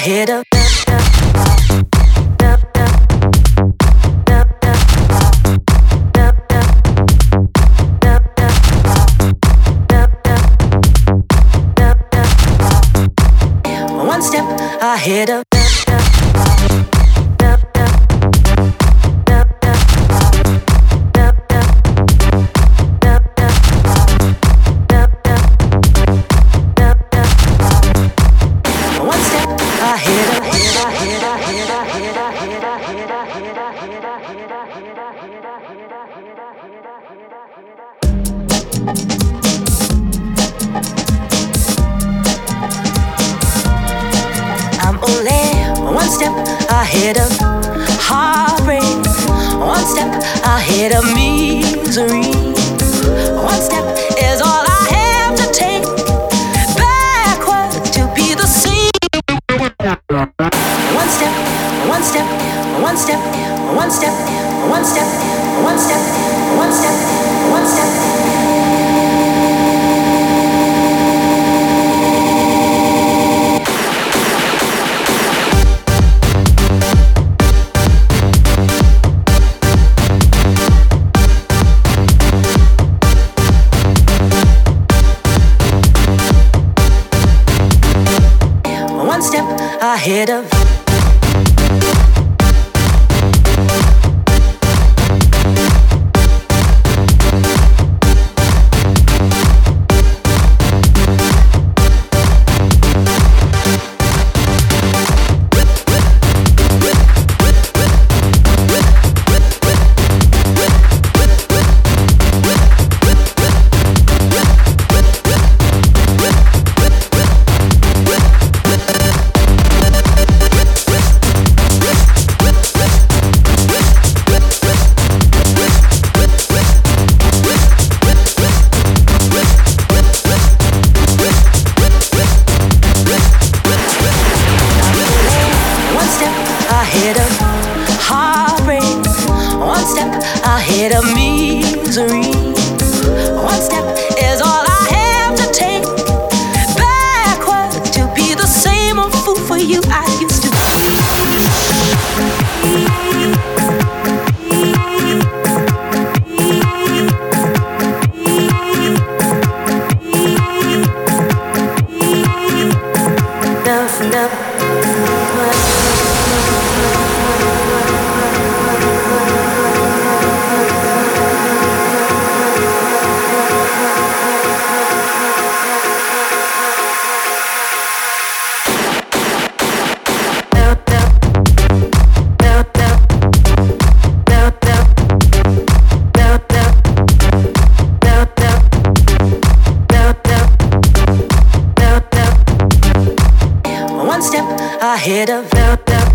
ahead of. One step ahead of. I'm only one step ahead of heartbreak, one step ahead of misery. One step is all I have to take backward to be the same. One step, one step, one step, one step, one step, one step, one step, one step. One step ahead of. Ahead of heartbreak, one step ahead of misery. One step is all I have to take backward to be the same old fool for you I used to ahead of.